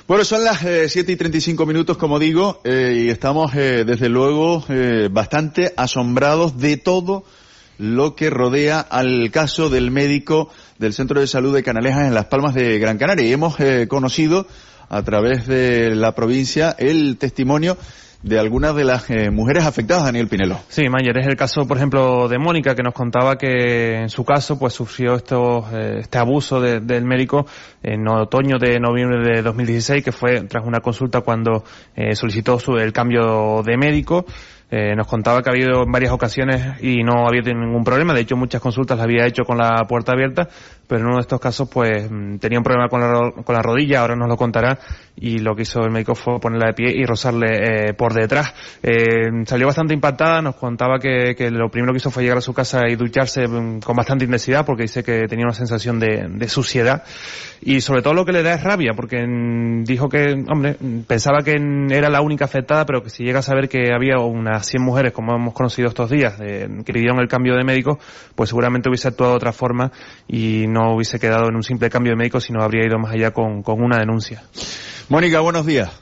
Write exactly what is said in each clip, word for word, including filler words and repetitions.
Bueno, son las eh, siete y treinta y cinco minutos, como digo, eh, y estamos, eh, desde luego, eh, bastante asombrados de todo lo que rodea al caso del médico del Centro de Salud de Canalejas en Las Palmas de Gran Canaria. Y hemos eh, conocido, a través de la provincia, el testimonio de algunas de las eh, mujeres afectadas, Daniel Pinelo. Sí, Mayer, es el caso, por ejemplo, de Mónica, que nos contaba que en su caso pues sufrió esto, eh, este abuso de, del médico en otoño de noviembre de dos mil dieciséis, que fue tras una consulta cuando eh, solicitó su, el cambio de médico. Eh, nos contaba que ha habido en varias ocasiones y no había tenido ningún problema. De hecho, muchas consultas las había hecho con la puerta abierta, pero en uno de estos casos pues tenía un problema con la, con la rodilla, ahora nos lo contará, y lo que hizo el médico fue ponerla de pie y rozarle eh, por detrás. Eh, salió bastante impactada, nos contaba que, que lo primero que hizo fue llegar a su casa y ducharse con bastante intensidad, porque dice que tenía una sensación de, de suciedad, y sobre todo lo que le da es rabia, porque mm, dijo que, hombre, pensaba que era la única afectada, pero que si llega a saber que había unas cien mujeres, como hemos conocido estos días, eh, que pidieron el cambio de médico, pues seguramente hubiese actuado de otra forma y no hubiese quedado en un simple cambio de médico, sino habría ido más allá con, con una denuncia. Mónica, buenos días.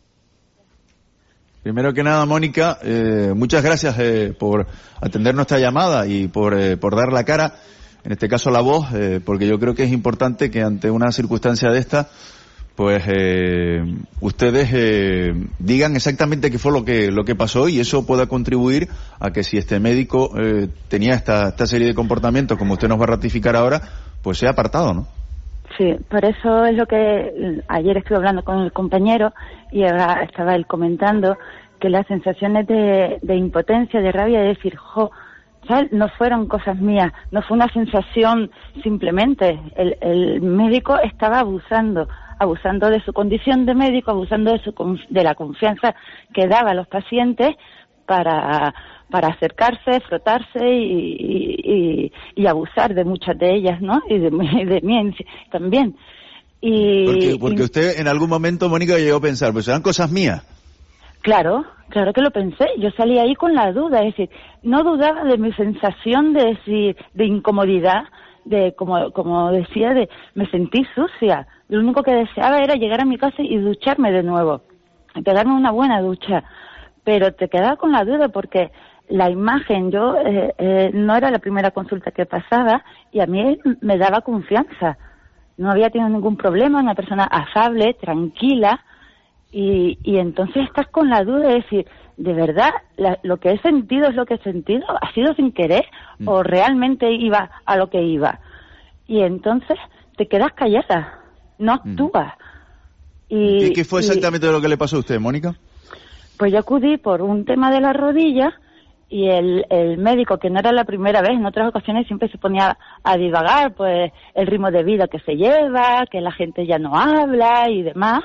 Primero que nada, Mónica, eh, muchas gracias eh, por atender nuestra llamada y por, eh, por dar la cara, en este caso la voz, eh, porque yo creo que es importante que ante una circunstancia de esta, pues eh, ustedes eh, digan exactamente qué fue lo que lo que pasó, y eso pueda contribuir a que si este médico eh, tenía esta esta serie de comportamientos, como usted nos va a ratificar ahora, pues sea apartado, ¿no? Sí, por eso es lo que ayer estuve hablando con el compañero y ahora estaba él comentando que las sensaciones de, de impotencia, de rabia, de decir, jo, ¿sabes? No fueron cosas mías, no fue una sensación simplemente. El, el médico estaba abusando, abusando de su condición de médico, abusando de su de la confianza que daba a los pacientes para para acercarse, frotarse y, y, y, y abusar de muchas de ellas, ¿no? Y de, y de mí también. Y, porque porque y, usted en algún momento, Mónica, llegó a pensar, pues eran cosas mías. Claro, claro que lo pensé. Yo salí ahí con la duda, es decir, no dudaba de mi sensación de decir, de incomodidad, de como como decía, de me sentí sucia. Lo único que deseaba era llegar a mi casa y ducharme de nuevo, pegarme una buena ducha. Pero te quedaba con la duda porque la imagen, yo eh, eh, no era la primera consulta que pasaba y a mí me daba confianza. No había tenido ningún problema, una persona afable, tranquila, y, y entonces estás con la duda de decir, ¿de verdad la, lo que he sentido es lo que he sentido? ¿Ha sido sin querer mm. o realmente iba a lo que iba? Y entonces te quedas callada, no actúas. Mm. Y, ¿Qué, ¿Qué fue exactamente y, lo que le pasó a usted, Mónica? Pues yo acudí por un tema de la rodilla y el, el médico, que no era la primera vez, en otras ocasiones siempre se ponía a divagar, pues el ritmo de vida que se lleva, que la gente ya no habla y demás,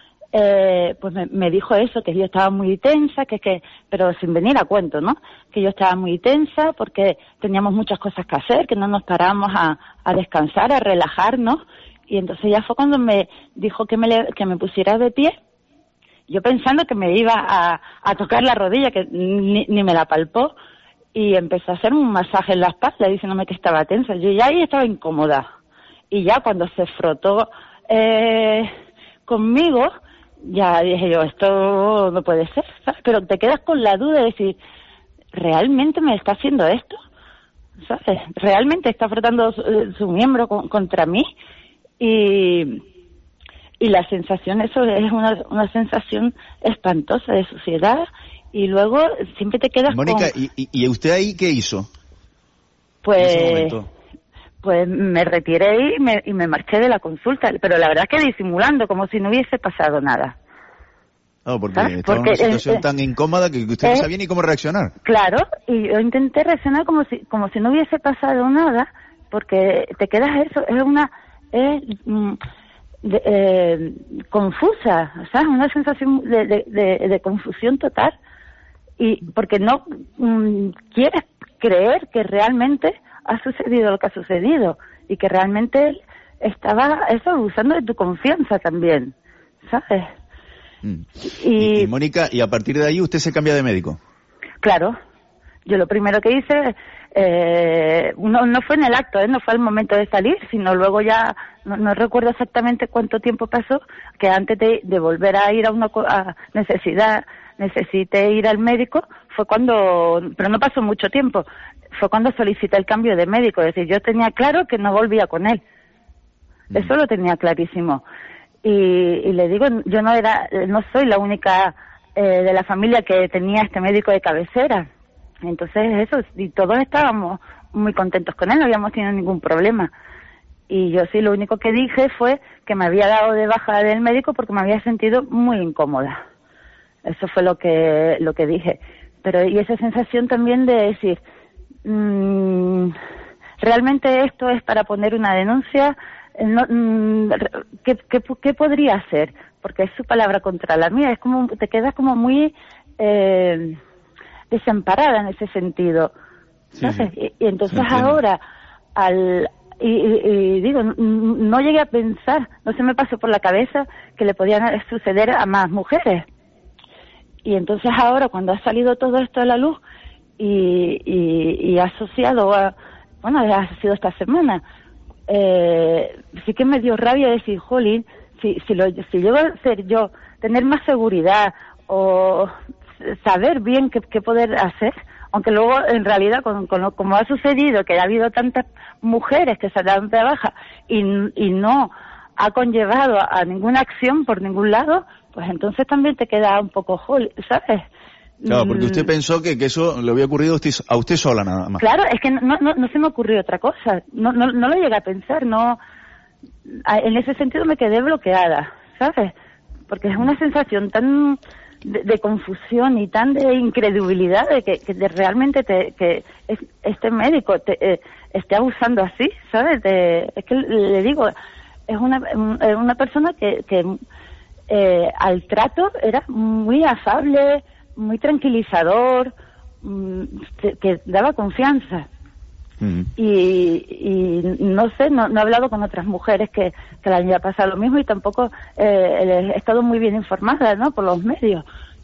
eh, pues me, me dijo eso, que yo estaba muy tensa, que que, pero sin venir a cuento, ¿no? Que yo estaba muy tensa porque teníamos muchas cosas que hacer, que no nos parábamos a, a descansar, a relajarnos, y entonces ya fue cuando me dijo que me, le, que me pusiera de pie. Yo pensando que me iba a, a tocar la rodilla, que ni, ni me la palpó, y empezó a hacer un masaje en la espalda, diciéndome que estaba tensa. Yo ya ahí estaba incómoda. Y ya cuando se frotó eh, conmigo, ya dije yo, esto no puede ser, ¿sabes? Pero te quedas con la duda de decir, ¿realmente me está haciendo esto? ¿Sabes? ¿Realmente está frotando su, su miembro con, contra mí? Y... Y la sensación, eso es una, una sensación espantosa de suciedad, y luego siempre te quedas Mónica, con... ¿y, y usted ahí qué hizo? Pues, pues me retiré y me, y me marché de la consulta, pero la verdad es que disimulando, como si no hubiese pasado nada. No, porque ¿sabes? Estaba porque, en una situación eh, tan incómoda que usted eh, no sabía ni cómo reaccionar. Claro, y yo intenté reaccionar como si como si no hubiese pasado nada, porque te quedas eso, es una... Es, mm, De, eh, confusa, ¿sabes? Una sensación de, de, de, de confusión total, y porque no mm, quieres creer que realmente ha sucedido lo que ha sucedido y que realmente él estaba eso abusando de tu confianza también, ¿sabes? Mm. Y, y, y Mónica, y a partir de ahí usted se cambia de médico. Claro, yo lo primero que hice, eh, no, no fue en el acto, ¿eh? No fue al momento de salir, sino luego ya, no, no recuerdo exactamente cuánto tiempo pasó, que antes de, de volver a ir a una a necesidad, necesité ir al médico, fue cuando, pero no pasó mucho tiempo, fue cuando solicité el cambio de médico, es decir, yo tenía claro que no volvía con él, mm. eso lo tenía clarísimo, y, y le digo, yo no era, no soy la única eh, de la familia que tenía este médico de cabecera. Entonces eso, y todos estábamos muy contentos con él, no habíamos tenido ningún problema. Y yo sí, lo único que dije fue que me había dado de baja del médico porque me había sentido muy incómoda. Eso fue lo que lo que dije. Pero y esa sensación también de decir, mmm, realmente esto es para poner una denuncia, no, mmm, ¿qué, qué, ¿qué podría hacer? Porque es su palabra contra la mía, es como, te quedas como muy... Eh, desamparada en ese sentido, ¿sabes? Sí, sí. Y, y entonces ahora, al y, y, y digo, no llegué a pensar, no se me pasó por la cabeza que le podían suceder a más mujeres. Y entonces ahora, cuando ha salido todo esto a la luz y, y, y asociado a, bueno, ha sido esta semana, eh, sí que me dio rabia decir, jolín, si, si, lo, si llego a ser yo, tener más seguridad o saber bien qué, qué poder hacer, aunque luego en realidad con, con lo, como ha sucedido que ha habido tantas mujeres que se dan de baja y, y no ha conllevado a, a ninguna acción por ningún lado, pues entonces también te queda un poco, ¿sabes? Claro, porque usted pensó que, que eso le había ocurrido a usted, a usted sola nada más. Claro, es que no, no, no se me ocurrió otra cosa, no, no, no lo llegué a pensar, no, en ese sentido me quedé bloqueada, ¿sabes? Porque es una sensación tan... De, de confusión y tan de incredulidad de que, que de realmente te, que es, este médico te, eh, esté abusando así, ¿sabes? De, es que le digo, es una una persona que, que eh, al trato era muy afable, muy tranquilizador, que, que daba confianza. Mm. Y, y no sé, no, no he hablado con otras mujeres que, que le haya pasado lo mismo y tampoco eh, he estado muy bien informada, ¿no? Por los medios,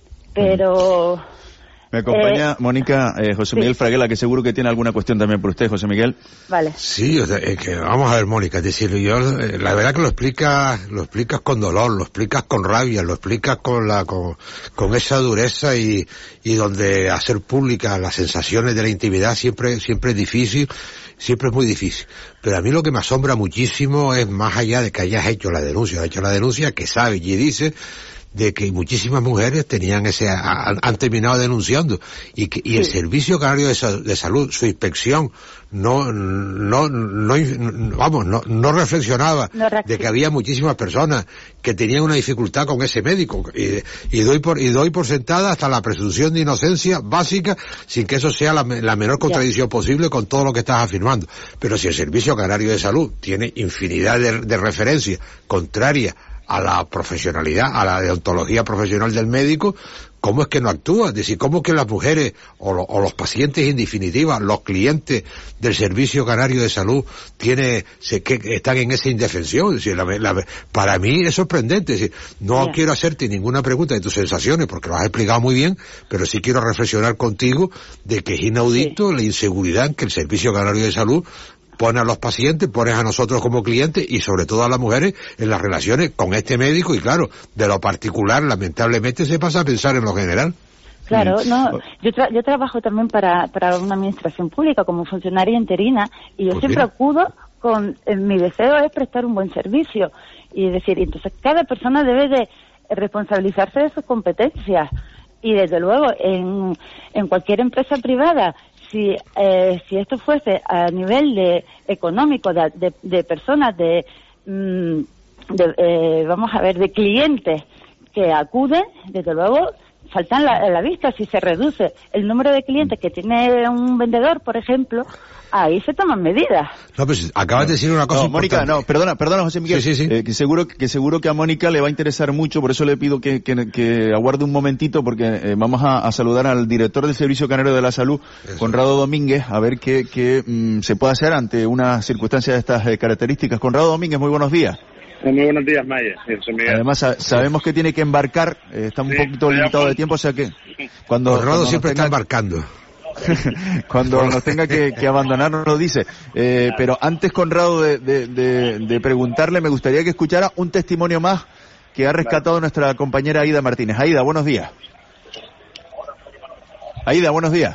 pero... Mm. Me acompaña, eh, Mónica, eh, José Miguel sí. Fraguela, que seguro que tiene alguna cuestión también por usted, José Miguel. Vale. Sí, o sea, es que vamos a ver, Mónica, es decir, yo, la verdad que lo explicas, lo explicas con dolor, lo explicas con rabia, lo explicas con la, con, con esa dureza y, y donde hacer públicas las sensaciones de la intimidad siempre, siempre es difícil, siempre es muy difícil. Pero a mí lo que me asombra muchísimo es más allá de que hayas hecho la denuncia, has hecho la denuncia, que sabes y dices de que muchísimas mujeres tenían ese, han, han terminado denunciando y que, y sí. El Servicio Canario de, de Salud, su inspección, no, no, no, vamos, no, no reflexionaba no de que había muchísimas personas que tenían una dificultad con ese médico y, y doy por, y doy por sentada hasta la presunción de inocencia básica sin que eso sea la, la menor contradicción yeah. posible con todo lo que estás afirmando. Pero si el Servicio Canario de Salud tiene infinidad de, de referencias contrarias a la profesionalidad, a la deontología profesional del médico, ¿cómo es que no actúa? Es decir, ¿cómo es que las mujeres o, lo, o los pacientes en definitiva, los clientes del Servicio Canario de Salud tiene, se, que están en esa indefensión? Es decir, la, la, para mí es sorprendente. Es decir, no yeah. quiero hacerte ninguna pregunta de tus sensaciones porque lo has explicado muy bien, pero sí quiero reflexionar contigo de que es inaudito sí. la inseguridad en que el Servicio Canario de Salud pone a los pacientes, pones a nosotros como clientes y sobre todo a las mujeres en las relaciones con este médico y claro, de lo particular lamentablemente se pasa a pensar en lo general. Claro, no, yo tra- yo trabajo también para, para una administración pública como funcionaria interina y yo pues siempre mira. acudo con, eh, mi deseo es prestar un buen servicio y decir, entonces cada persona debe de responsabilizarse de sus competencias y desde luego en, en cualquier empresa privada si eh, si esto fuese a nivel de económico de, de, de personas de, mm, de eh, vamos a ver de clientes que acuden, desde luego faltan la, la vista. Si se reduce el número de clientes que tiene un vendedor, por ejemplo, ahí se toman medidas. No, pues acabas de decir una cosa no, importante. Mónica, no, perdona, perdona, José Miguel. Sí, sí, sí. Eh, que seguro que seguro que a Mónica le va a interesar mucho, por eso le pido que, que, que aguarde un momentito, porque eh, vamos a, a saludar al director del Servicio Canario de la Salud, eso. Conrado Domínguez, a ver qué, qué mm, se puede hacer ante una circunstancia de estas eh, características. Conrado Domínguez, muy buenos días. Muy buenos días, Maya. Además, sa- sabemos que tiene que embarcar, eh, está un sí, poquito limitado de tiempo, o sea que... cuando Conrado siempre está embarcando. Cuando nos tenga que, que abandonar nos lo dice. Eh, pero antes, Conrado, de, de, de, de preguntarle, me gustaría que escuchara un testimonio más que ha rescatado nuestra compañera Aida Martínez. Aida, buenos días. Aida, buenos días.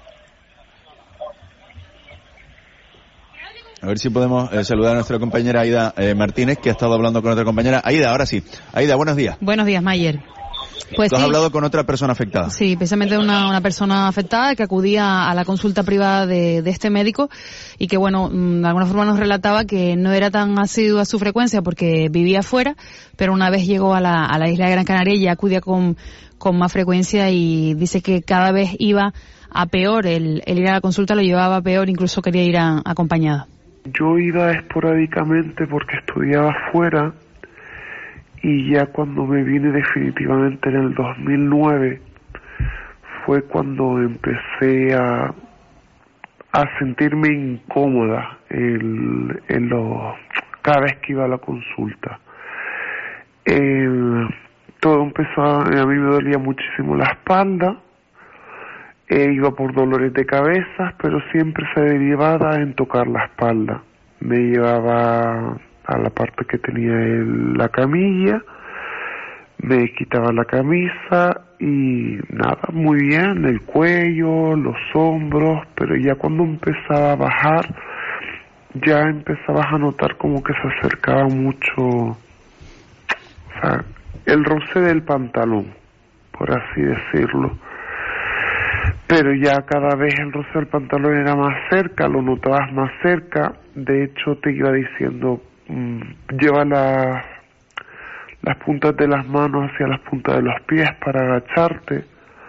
A ver si podemos eh, saludar a nuestra compañera Aida eh, Martínez, que ha estado hablando con otra compañera. Aida, ahora sí. Aida, buenos días. Buenos días, Mayer. Pues Tú has sí, hablado con otra persona afectada. Sí, precisamente una, una persona afectada que acudía a la consulta privada de, de este médico y que, bueno, de alguna forma nos relataba que no era tan asidua su frecuencia porque vivía afuera, pero una vez llegó a la, a la isla de Gran Canaria y ya acudía con, con más frecuencia y dice que cada vez iba a peor, el, el ir a la consulta lo llevaba a peor, incluso quería ir a, acompañada. Yo iba esporádicamente porque estudiaba afuera. Y ya cuando me vine definitivamente en el dos mil nueve fue cuando empecé a a sentirme incómoda el, en lo, cada vez que iba a la consulta. Eh, todo empezó a, a mí me dolía muchísimo la espalda, eh, iba por dolores de cabeza, pero siempre se derivaba en tocar la espalda. Me llevaba a la parte que tenía el, la camilla, me quitaba la camisa y nada, muy bien, el cuello, los hombros, pero ya cuando empezaba a bajar, ya empezabas a notar como que se acercaba mucho, o sea, el roce del pantalón, por así decirlo. Pero ya cada vez el roce del pantalón era más cerca, lo notabas más cerca, de hecho te iba diciendo, lleva la, las puntas de las manos hacia las puntas de los pies para agacharte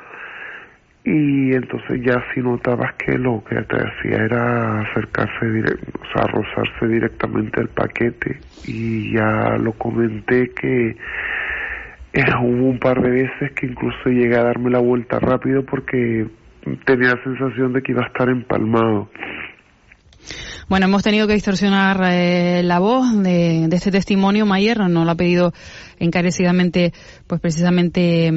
y entonces ya si notabas que lo que te hacía era acercarse direct, o sea, rozarse directamente al paquete y ya lo comenté que era, hubo un par de veces que incluso llegué a darme la vuelta rápido porque tenía la sensación de que iba a estar empalmado. Bueno, hemos tenido que distorsionar eh, la voz de, de este testimonio. Mayer nos lo ha pedido encarecidamente, pues precisamente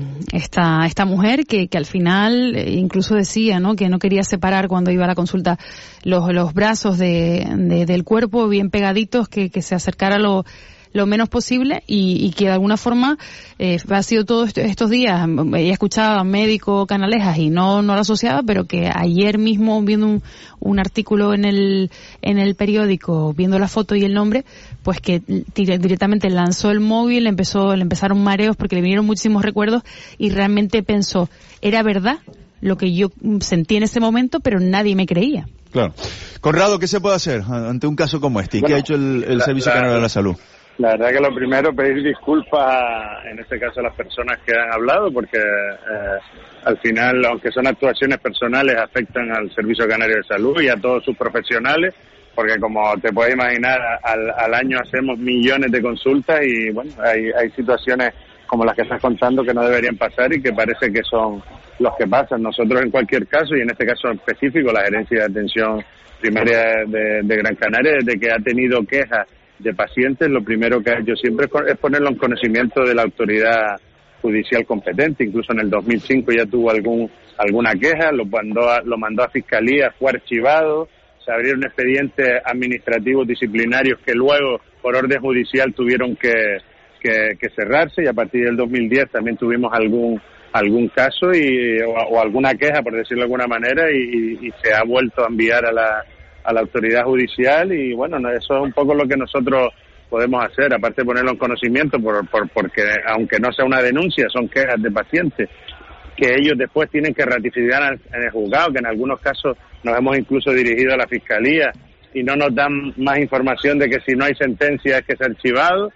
esta esta mujer que, que al final eh, incluso decía, ¿no?, que no quería separar cuando iba a la consulta los los brazos de, de del cuerpo bien pegaditos, que, que se acercara lo lo menos posible y, y que de alguna forma eh, ha sido todos estos días, ella escuchaba a médico Canalejas y no no lo asociaba, pero que ayer mismo viendo un, un artículo en el en el periódico, viendo la foto y el nombre, pues que directamente lanzó el móvil, empezó le empezaron mareos porque le vinieron muchísimos recuerdos y realmente pensó, era verdad lo que yo sentí en ese momento, pero nadie me creía. Claro. Conrado, ¿qué se puede hacer ante un caso como este? ¿Y bueno, qué ha hecho el, el la, Servicio la, Canario de la Salud? La verdad que lo primero, pedir disculpas, en este caso a las personas que han hablado, porque eh, al final, aunque son actuaciones personales, afectan al Servicio Canario de Salud y a todos sus profesionales, porque como te puedes imaginar, al, al año hacemos millones de consultas y bueno, hay, hay situaciones como las que estás contando que no deberían pasar y que parece que son los que pasan. Nosotros en cualquier caso, y en este caso específico, la Gerencia de Atención Primaria de, de Gran Canaria, desde que ha tenido quejas de pacientes, lo primero que ha hecho siempre es ponerlo en conocimiento de la autoridad judicial competente. Incluso en el dos mil cinco ya tuvo algún alguna queja, lo mandó a, lo mandó a Fiscalía, fue archivado, se abrieron expedientes administrativos disciplinarios que luego, por orden judicial, tuvieron que, que, que cerrarse, y a partir del dos mil diez también tuvimos algún algún caso y o, o alguna queja, por decirlo de alguna manera, y, y se ha vuelto a enviar a la a la autoridad judicial y bueno, eso es un poco lo que nosotros podemos hacer, aparte de ponerlo en conocimiento, por, por porque aunque no sea una denuncia, son quejas de pacientes que ellos después tienen que ratificar en el juzgado, que en algunos casos nos hemos incluso dirigido a la Fiscalía y no nos dan más información de que si no hay sentencia es que es archivado.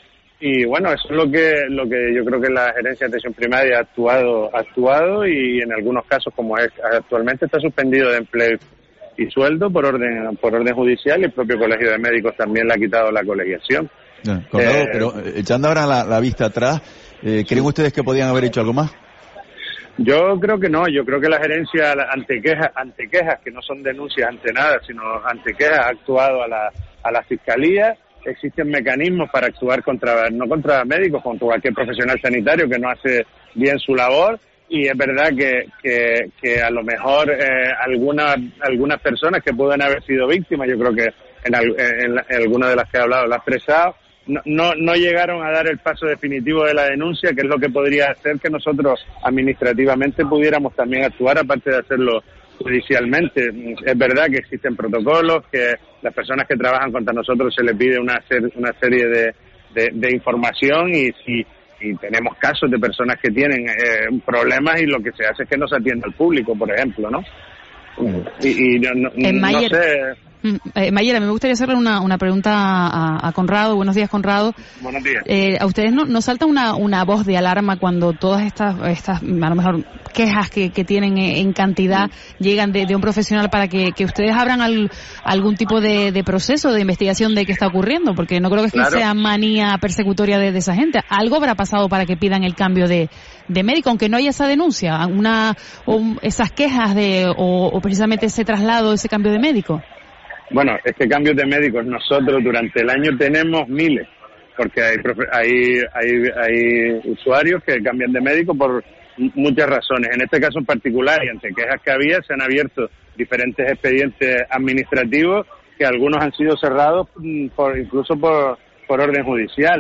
Y bueno, eso es lo que lo que yo creo que la Gerencia de Atención Primaria ha actuado ha actuado y en algunos casos, como es actualmente, está suspendido de empleo y sueldo por orden por orden judicial, y el propio Colegio de Médicos también le ha quitado la colegiación. Yeah, Conrado, eh, pero echando ahora la, la vista atrás, eh, ¿creen ustedes que podían haber hecho algo más? Yo creo que no, yo creo que la gerencia ante quejas, ante quejas que no son denuncias ante nada, sino ante quejas, ha actuado a la a la Fiscalía. Existen mecanismos para actuar contra, no contra médicos, contra cualquier profesional sanitario que no hace bien su labor, y es verdad que, que, que a lo mejor eh, algunas algunas personas que pueden haber sido víctimas, yo creo que en, en, en algunas de las que he hablado, las he expresado, no, no, no llegaron a dar el paso definitivo de la denuncia, que es lo que podría hacer que nosotros administrativamente pudiéramos también actuar, aparte de hacerlo judicialmente. Es verdad que existen protocolos, que las personas que trabajan contra nosotros se les pide una, ser, una serie de, de, de información y si y tenemos casos de personas que tienen eh, problemas y lo que se hace es que no se atienda al público, por ejemplo, ¿no? Y, y no, no, en no Mayer, sé... Eh, Mayera, me gustaría hacerle una, una pregunta a, a Conrado. Buenos días, Conrado. Buenos días. Eh, ¿A ustedes no, no salta una, una voz de alarma cuando todas estas, estas a lo mejor, quejas que, que tienen en cantidad llegan de, de un profesional para que, que ustedes abran al, algún tipo de, de proceso de investigación de qué está ocurriendo? Porque no creo que, claro, sea manía persecutoria de, de esa gente. Algo habrá pasado para que pidan el cambio de, de médico, aunque no haya esa denuncia, una o esas quejas de o, o precisamente ese traslado, ese cambio de médico. Bueno, es que cambios de médicos nosotros durante el año tenemos miles, porque hay hay hay, hay usuarios que cambian de médico por muchas razones. En este caso en particular, y ante quejas que había, se han abierto diferentes expedientes administrativos que algunos han sido cerrados por incluso por, por orden judicial.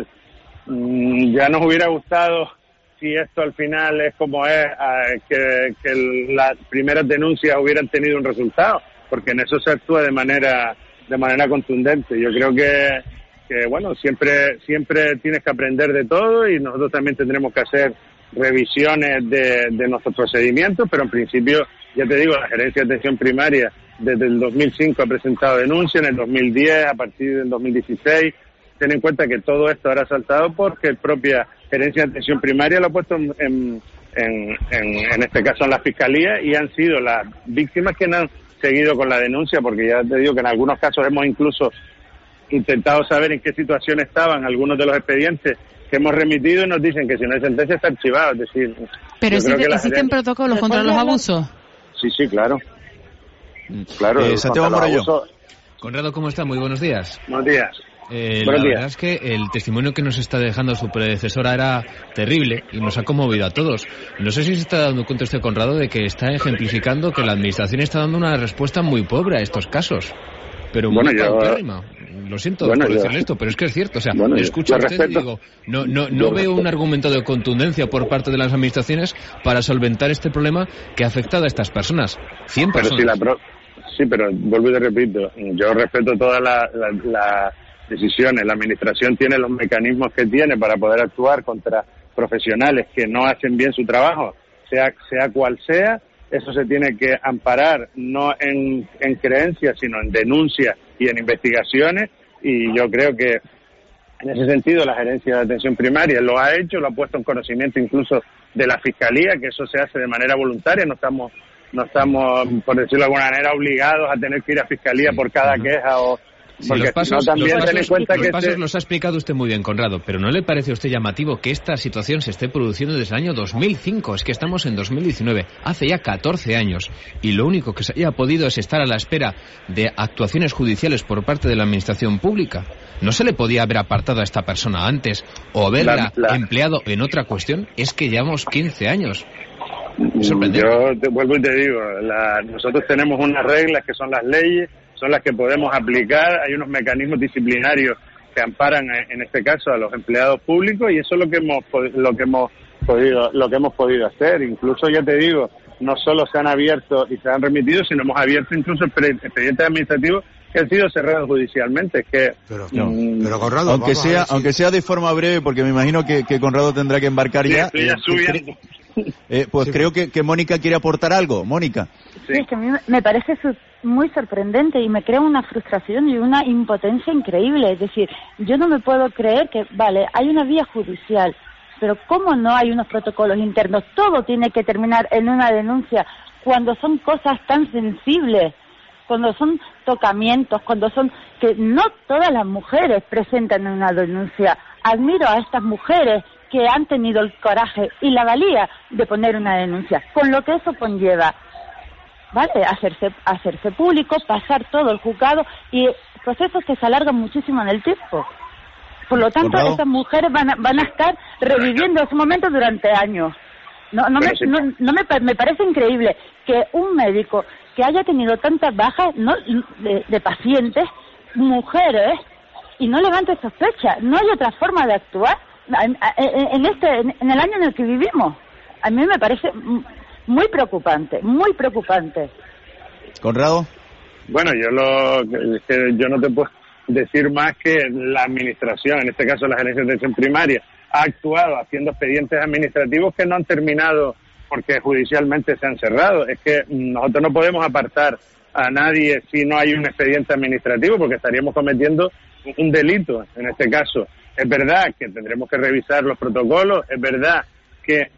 Ya nos hubiera gustado, si esto al final es como es, que, que las primeras denuncias hubieran tenido un resultado, porque en eso se actúa de manera de manera contundente. Yo creo que, que bueno, siempre siempre tienes que aprender de todo y nosotros también tendremos que hacer revisiones de, de nuestros procedimientos, pero en principio, ya te digo, la Gerencia de Atención Primaria desde el dos mil cinco ha presentado denuncia, en el dos mil diez, a partir del dos mil dieciséis. Ten en cuenta que todo esto habrá saltado porque la propia Gerencia de Atención Primaria lo ha puesto en, en, en, en este caso en la Fiscalía, y han sido las víctimas que han seguido con la denuncia, porque ya te digo que en algunos casos hemos incluso intentado saber en qué situación estaban algunos de los expedientes que hemos remitido y nos dicen que si no hay sentencia está archivado. Es decir, pero existe, existen gerente... protocolos contra los abusos. Sí, sí, claro. Claro. Eh, Santiago Morello. Abusos... Conrado, ¿cómo está? Muy buenos días. Buenos días. Eh, la verdad es que el testimonio que nos está dejando su predecesora era terrible y nos ha conmovido a todos. No sé si se está dando cuenta usted, Conrado, de que está ejemplificando que la administración está dando una respuesta muy pobre a estos casos, pero muy bueno, paupérrima. Lo siento bueno, por decirle yo... esto, pero es que es cierto. O sea, bueno, le escucho a usted respeto. y digo, no, no, no veo un argumento de contundencia por parte de las administraciones para solventar este problema que ha afectado a estas personas. cien personas. Pero si la pro... Sí, pero vuelvo y te repito, yo respeto todas las la, la decisiones. La administración tiene los mecanismos que tiene para poder actuar contra profesionales que no hacen bien su trabajo, sea sea cual sea. Eso se tiene que amparar no en, en creencias, sino en denuncias y en investigaciones, y yo creo que en ese sentido la Gerencia de Atención Primaria lo ha hecho, lo ha puesto en conocimiento incluso de la Fiscalía, que eso se hace de manera voluntaria. No estamos no estamos, por decirlo de alguna manera, obligados a tener que ir a Fiscalía por cada queja o... Sí, los pasos, no, también los pasos, ten en cuenta los que pasos se... los ha explicado usted muy bien, Conrado, pero ¿no le parece a usted llamativo que esta situación se esté produciendo desde el año dos mil cinco? Es que estamos en dos mil diecinueve, hace ya catorce años, y lo único que se haya podido es estar a la espera de actuaciones judiciales por parte de la administración pública. ¿No se le podía haber apartado a esta persona antes o haberla la, la... empleado en otra cuestión? Es que llevamos quince años. Yo te vuelvo y te digo, la, nosotros tenemos unas reglas que son las leyes, son las que podemos aplicar. Hay unos mecanismos disciplinarios que amparan en este caso a los empleados públicos, y eso es lo que hemos lo que hemos podido lo que hemos podido hacer. Incluso, ya te digo, no solo se han abierto y se han remitido, sino hemos abierto incluso expedientes administrativos que han sido cerrados judicialmente. Es que pero, no, mmm, pero Conrado, aunque sea si... aunque sea de forma breve, porque me imagino que, que Conrado tendrá que embarcar sí, ya. Estoy ya eh, subiendo. Eh, pues sí, creo que, que Mónica quiere aportar algo. Mónica. Sí, es que a mí me parece su, muy sorprendente y me crea una frustración y una impotencia increíble. Es decir, yo no me puedo creer que, vale, hay una vía judicial, pero ¿cómo no hay unos protocolos internos? Todo tiene que terminar en una denuncia cuando son cosas tan sensibles, cuando son tocamientos, cuando son... que no todas las mujeres presentan una denuncia. Admiro a estas mujeres que han tenido el coraje y la valía de poner una denuncia, con lo que eso conlleva, ¿vale? Hacerse, hacerse público, pasar todo el juzgado, y procesos que se alargan muchísimo en el tiempo. Por lo tanto, estas mujeres van a, van a estar reviviendo ese momento durante años. No, no, me, sí. no, no me, me parece increíble que un médico que haya tenido tantas bajas no de, de pacientes, mujeres, y no levante sospecha. No hay otra forma de actuar en, en este en el año en el que vivimos. A mí me parece muy preocupante, muy preocupante. Conrado. Bueno, yo lo que yo no te puedo decir más que la administración, en este caso la Gerencia de Atención Primaria, ha actuado haciendo expedientes administrativos que no han terminado porque judicialmente se han cerrado. Es que nosotros no podemos apartar a nadie si no hay un expediente administrativo, porque estaríamos cometiendo un delito en este caso. Es verdad que tendremos que revisar los protocolos, es verdad que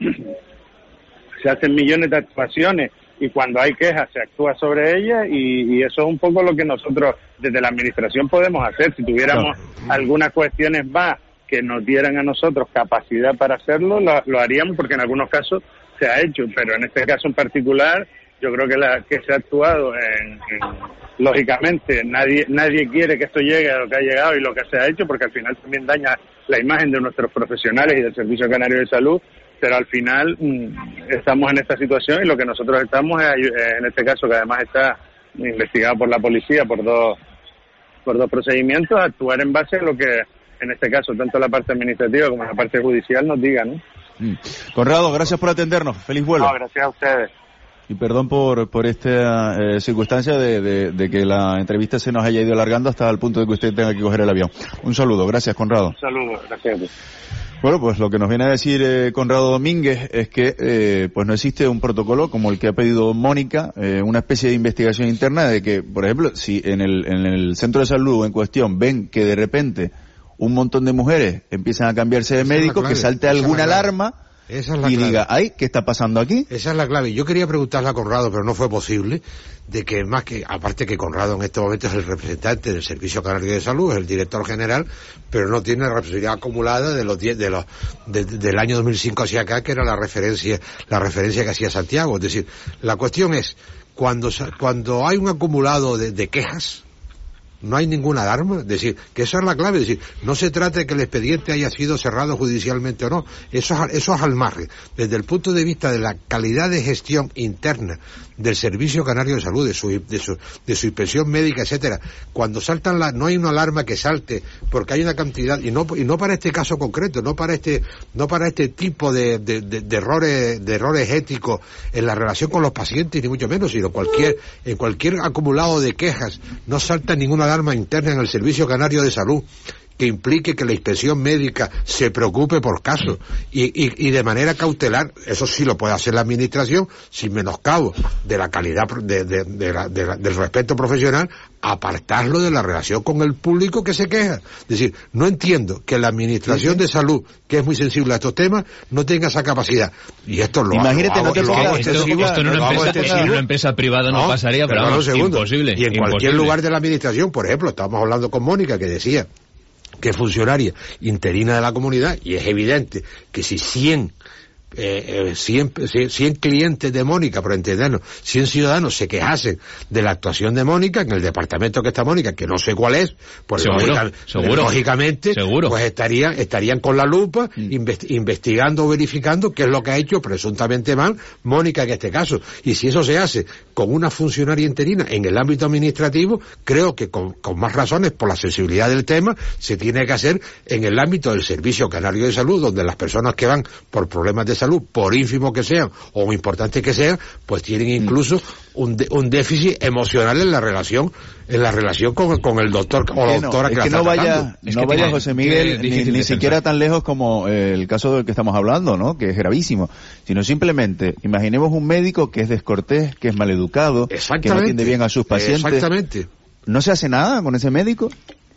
se hacen millones de actuaciones y cuando hay quejas se actúa sobre ellas, y, y eso es un poco lo que nosotros desde la administración podemos hacer. Si tuviéramos no. algunas cuestiones más que nos dieran a nosotros capacidad para hacerlo, lo, lo haríamos, porque en algunos casos se ha hecho, pero en este caso en particular yo creo que la que se ha actuado en, en, lógicamente nadie nadie quiere que esto llegue a lo que ha llegado y lo que se ha hecho, porque al final también daña la imagen de nuestros profesionales y del Servicio Canario de Salud, pero al final mmm, estamos en esta situación y lo que nosotros estamos es, en este caso, que además está investigado por la policía por dos por dos procedimientos, actuar en base a lo que en este caso tanto la parte administrativa como la parte judicial nos diga, ¿no? Mm. Conrado, gracias por atendernos. Feliz vuelo. No, gracias a ustedes. Y perdón por por esta eh, circunstancia de, de, de que la entrevista se nos haya ido alargando hasta el punto de que usted tenga que coger el avión. Un saludo, gracias Conrado. Un saludo, gracias. Bueno, pues lo que nos viene a decir eh, Conrado Domínguez es que eh, pues no existe un protocolo como el que ha pedido Mónica, eh, una especie de investigación interna de que, por ejemplo, si en el en el centro de salud en cuestión ven que de repente un montón de mujeres empiezan a cambiarse de médico, que salte alguna alarma Esa es la y clave. diga, ay, ¿qué está pasando aquí? Esa es la clave. Yo quería preguntarle a Conrado, pero no fue posible, de que más que, aparte que Conrado en este momento es el representante del Servicio Canario de Salud, es el director general, pero no tiene la responsabilidad acumulada de los diez, de los, de, de, del año dos mil cinco hacia acá, que era la referencia, la referencia que hacía Santiago. Es decir, la cuestión es, cuando, cuando hay un acumulado de, de quejas, no hay ninguna alarma, es decir, que esa es la clave, es decir, no se trata de que el expediente haya sido cerrado judicialmente o no, eso es, eso es al margen. Desde el punto de vista de la calidad de gestión interna del Servicio Canario de Salud, de su, de su, de su inspección médica, etcétera, cuando saltan la, no hay una alarma que salte, porque hay una cantidad, y no, y no para este caso concreto, no para este, no para este tipo de, de, de, de errores, de errores éticos en la relación con los pacientes, ni mucho menos, sino cualquier, en cualquier acumulado de quejas, no salta ninguna alarma interna en el Servicio Canario de Salud que implique que la inspección médica se preocupe por casos y, y, y de manera cautelar, eso sí lo puede hacer la administración sin menoscabo de la calidad de, de, de la, de la, del respeto profesional, apartarlo de la relación con el público que se queja. Es decir, no entiendo que la administración de salud, que es muy sensible a estos temas, no tenga esa capacidad. Y esto lo Imagínate, hago, no te lo hago esto, esto, esto en una empresa, en una empresa privada no, no pasaría, pero vamos, imposible. Y en imposible. cualquier lugar de la administración, por ejemplo, estábamos hablando con Mónica, que decía que es funcionaria interina de la comunidad, y es evidente que si cien Eh, eh, cien, cien clientes de Mónica, por entendernos, cien ciudadanos se quejasen de la actuación de Mónica en el departamento que está Mónica, que no sé cuál es, pues seguro, lógica, seguro, lógicamente, seguro. pues estarían, estarían con la lupa mm. investi- investigando o verificando qué es lo que ha hecho presuntamente mal Mónica en este caso. Y si eso se hace con una funcionaria interina en el ámbito administrativo, creo que con, con más razones, por la sensibilidad del tema, se tiene que hacer en el ámbito del Servicio Canario de Salud, donde las personas que van por problemas de salud, por ínfimo que sean o importantes que sean, pues tienen incluso un, de, un déficit emocional en la relación en la relación con, con el doctor o la doctora no, que, es que la no está vaya, tratando. no vaya tiene, José Miguel ni, ni siquiera tan lejos como eh, el caso del que estamos hablando, ¿no? Que es gravísimo, sino simplemente imaginemos un médico que es descortés, que es maleducado, que no atiende bien a sus pacientes. Exactamente. ¿No se hace nada con ese médico?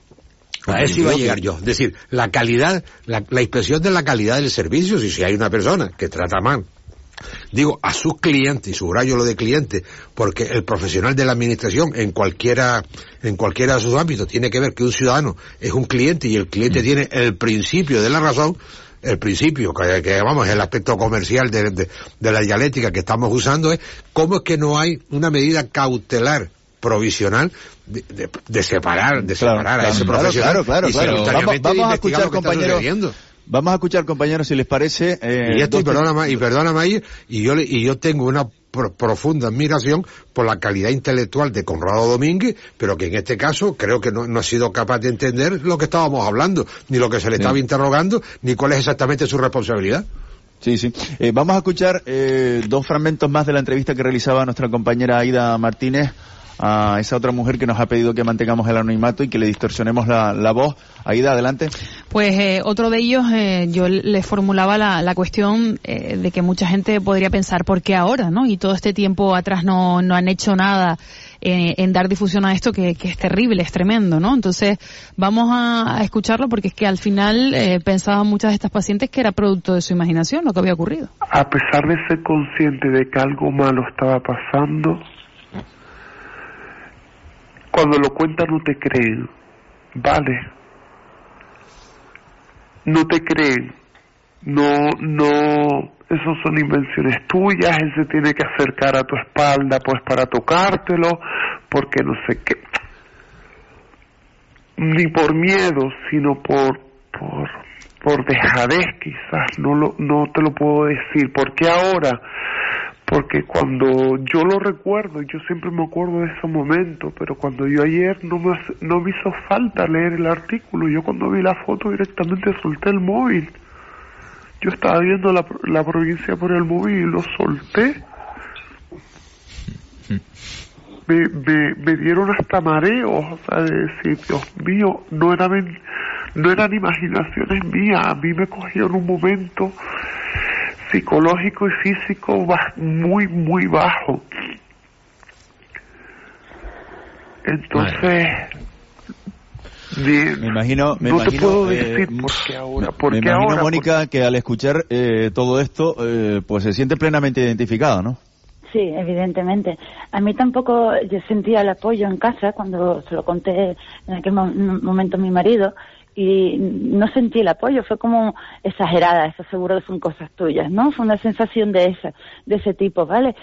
A eso iba a llegar yo. Es decir, la calidad, la, la inspección de la calidad del servicio, si, si hay una persona que trata mal, digo, a sus clientes, y subrayo lo de clientes, porque el profesional de la administración en cualquiera, en cualquiera de sus ámbitos tiene que ver que un ciudadano es un cliente y el cliente mm. tiene el principio de la razón, el principio, que, que vamos, el aspecto comercial de, de, de la dialéctica que estamos usando es cómo es que no hay una medida cautelar provisional de, de, de separar de claro, separar claro, a ese claro, profesional claro, claro, y claro. Vamos, vamos a escuchar, compañero, Vamos a escuchar, compañeros, si les parece. Eh, y esto, y dos... perdona, y perdona, Mayer, y yo, y yo tengo una pro, profunda admiración por la calidad intelectual de Conrado Domínguez, pero que en este caso creo que no, no ha sido capaz de entender lo que estábamos hablando, ni lo que se le sí. estaba interrogando, ni cuál es exactamente su responsabilidad. Sí, sí. Eh, vamos a escuchar eh, dos fragmentos más de la entrevista que realizaba nuestra compañera Aida Martínez a esa otra mujer que nos ha pedido que mantengamos el anonimato y que le distorsionemos la, la voz. Aida, adelante. Pues eh, otro de ellos, eh, yo le formulaba la, la cuestión eh, de que mucha gente podría pensar, ¿por qué ahora, no? Y todo este tiempo atrás no, no han hecho nada eh, en dar difusión a esto, que, que es terrible, es tremendo, ¿no? Entonces, vamos a, a escucharlo porque es que al final eh, pensaban muchas de estas pacientes que era producto de su imaginación lo que había ocurrido. A pesar de ser consciente de que algo malo estaba pasando, cuando lo cuentan no te creen, ¿vale? No te creen, no, no, esos son invenciones tuyas, él se tiene que acercar a tu espalda pues para tocártelo, porque no sé qué, ni por miedo, sino por, por, por dejadez quizás, no lo, no te lo puedo decir, ¿por qué ahora? Porque cuando yo lo recuerdo, yo siempre me acuerdo de ese momento, pero cuando yo ayer no me, no me hizo falta leer el artículo, yo cuando vi la foto directamente solté el móvil. Yo estaba viendo la, la provincia por el móvil y lo solté. Me, me, me dieron hasta mareos, o sea, de decir, Dios mío, no eran, no eran imaginaciones mías, a mí me cogió en un momento psicológico y físico muy, muy bajo. Entonces, me imagino, me no imagino, te puedo eh, decir por qué ahora, por me qué imagino, ahora, Mónica, por... que al escuchar eh, todo esto, eh, pues se siente plenamente identificada, ¿no? Sí, evidentemente. A mí tampoco, yo sentía el apoyo en casa cuando se lo conté en aquel mo- momento a mi marido, y no sentí el apoyo, fue como exagerada, eso seguro que son cosas tuyas, ¿no? Fue una sensación de esa, de ese tipo, ¿vale?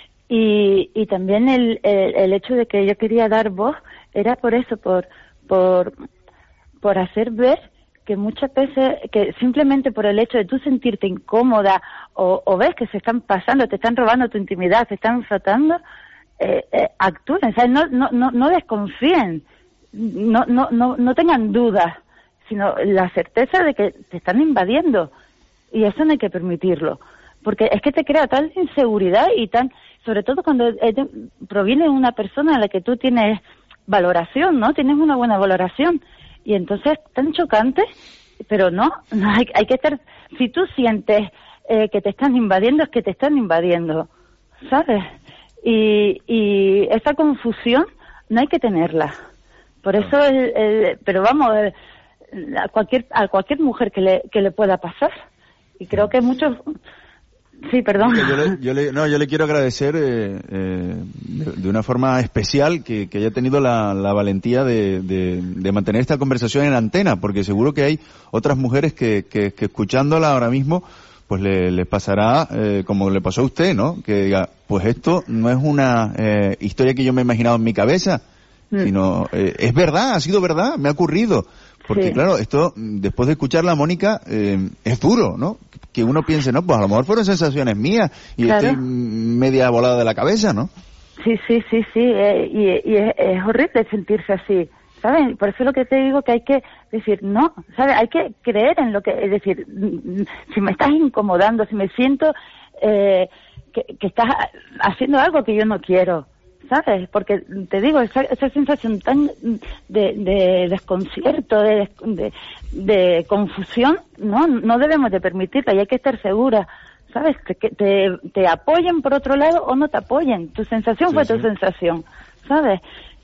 Y, y también el, el, el hecho de que yo quería dar voz era por eso, por, por, por hacer ver que muchas veces, que simplemente por el hecho de tú sentirte incómoda o, o ves que se están pasando, te están robando tu intimidad, te están tratando, eh, eh, actúen, o sea, no, no, no, no desconfíen, no, no, no, no tengan dudas, sino la certeza de que te están invadiendo, y eso no hay que permitirlo, porque es que te crea tal inseguridad y tan, sobre todo cuando eh, proviene de una persona a la que tú tienes valoración, ¿no? Tienes una buena valoración, y entonces tan chocante, pero no, no hay, hay que estar, si tú sientes eh, que te están invadiendo, es que te están invadiendo, ¿sabes? Y, y esa confusión no hay que tenerla, por eso, el, el, pero vamos, el, a cualquier a cualquier mujer que le que le pueda pasar, y creo que muchos. Sí, perdón. Yo le, yo le, no, yo le quiero agradecer eh, eh, de, de una forma especial que, que haya tenido la, la valentía de, de, de mantener esta conversación en antena, porque seguro que hay otras mujeres que, que, que escuchándola ahora mismo, pues le, le pasará eh, como le pasó a usted, ¿no? Que diga, pues esto no es una eh, historia que yo me he imaginado en mi cabeza, mm. sino eh, es verdad, ha sido verdad, me ha ocurrido. Porque sí. Claro, esto, después de escucharla, Mónica, eh, es duro, ¿no? Que uno piense, no, pues a lo mejor fueron sensaciones mías y claro. Estoy media volada de la cabeza, ¿no? Sí, sí, sí, sí, eh, y, y es, es horrible sentirse así, ¿sabes? Por eso es lo que te digo, que hay que decir, no, ¿sabes? Hay que creer en lo que, es decir, si me estás incomodando, si me siento eh, que, que estás haciendo algo que yo no quiero, ¿sabes? Porque te digo, esa, esa sensación tan de, de desconcierto, de, de, de confusión, no no debemos de permitirla, y hay que estar segura, ¿sabes? Que, que te, te apoyen por otro lado o no te apoyen. Tu sensación sí, fue sí. tu sensación, ¿sabes?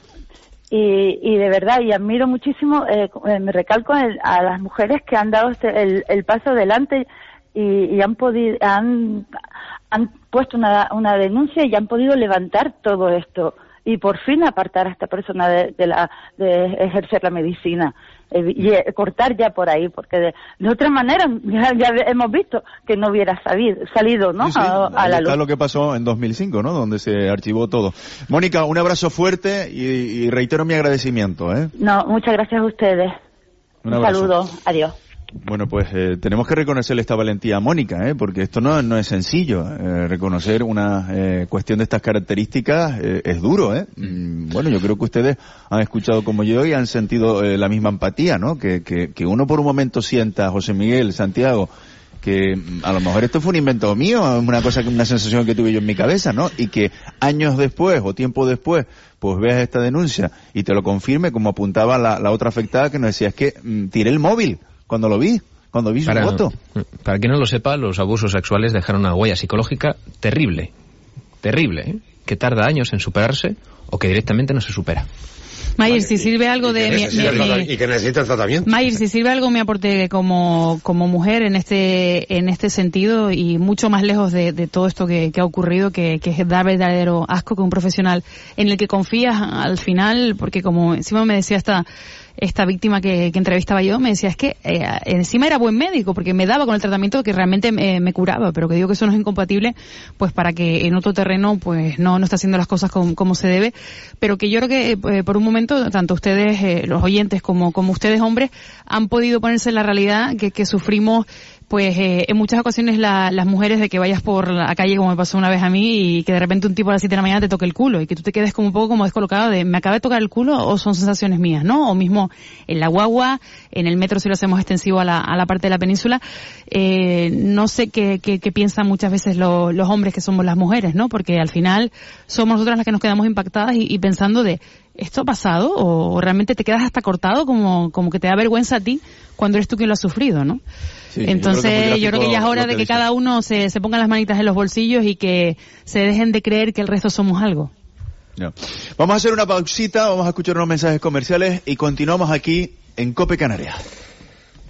Y, y de verdad, y admiro muchísimo, eh, me recalco el, a las mujeres que han dado este, el, el paso adelante y, y han podido, han, han puesto una, una denuncia y han podido levantar todo esto y por fin apartar a esta persona de, de la de ejercer la medicina eh, y eh, cortar ya por ahí, porque de, de otra manera ya, ya hemos visto que no hubiera salido, salido ¿no? Sí, sí. A, a la luz. Está lo que pasó en dos mil cinco, ¿no? Donde se archivó todo. Mónica, un abrazo fuerte y, y reitero mi agradecimiento, ¿eh? No, muchas gracias a ustedes. Un, un saludo, adiós. Bueno, pues eh, tenemos que reconocerle esta valentía a Mónica, ¿eh? Porque esto no, no es sencillo. Eh, reconocer una eh, cuestión de estas características eh, es duro, ¿eh? Mm, bueno, yo creo que ustedes han escuchado como yo y han sentido eh, la misma empatía, ¿no? Que, que, que uno por un momento sienta, José Miguel, Santiago, que a lo mejor esto fue un invento mío, una cosa, una sensación que tuve yo en mi cabeza, ¿no? Y que años después o tiempo después, pues veas esta denuncia y te lo confirme, como apuntaba la, la otra afectada que nos decía, es que mm, tiré el móvil cuando lo vi, cuando vi su para, foto. Para quien no lo sepa, los abusos sexuales dejaron una huella psicológica terrible, terrible, ¿eh? Que tarda años en superarse o que directamente no se supera. Mayer, si sirve algo de... Mi, mi, mi, y que necesita el tratamiento. Mayer, si sirve algo me aporte como, como mujer en este en este sentido y mucho más lejos de, de todo esto que, que ha ocurrido, que, que es dar verdadero asco que un profesional en el que confías al final, porque como encima me decía esta esta víctima que, que entrevistaba yo, me decía, es que eh, encima era buen médico, porque me daba con el tratamiento que realmente me, me curaba, pero que digo que eso no es incompatible, pues para que en otro terreno, pues no, no está haciendo las cosas como, como se debe, pero que yo creo que eh, por un momento, tanto ustedes, eh, los oyentes, como, como ustedes hombres, han podido ponerse en la realidad que, que sufrimos pues eh, en muchas ocasiones la, las mujeres, de que vayas por la calle, como me pasó una vez a mí, y que de repente un tipo a las siete de la mañana te toque el culo y que tú te quedes como un poco como descolocado de ¿me acaba de tocar el culo o son sensaciones mías? ¿No? O mismo en la guagua, en el metro si lo hacemos extensivo a la, a la parte de la península, eh, no sé qué, qué, qué piensan muchas veces lo, los hombres que somos las mujeres, ¿no? Porque al final somos nosotras las que nos quedamos impactadas y, y pensando de ¿esto ha pasado? O realmente te quedas hasta cortado, como, como que te da vergüenza a ti cuando eres tú quien lo has sufrido, ¿no? Sí, entonces yo creo, yo creo que ya es hora de que, que cada uno se, se ponga las manitas en los bolsillos y que se dejen de creer que el resto somos algo. No. Vamos a hacer una pausita, vamos a escuchar unos mensajes comerciales y continuamos aquí en COPE Canarias.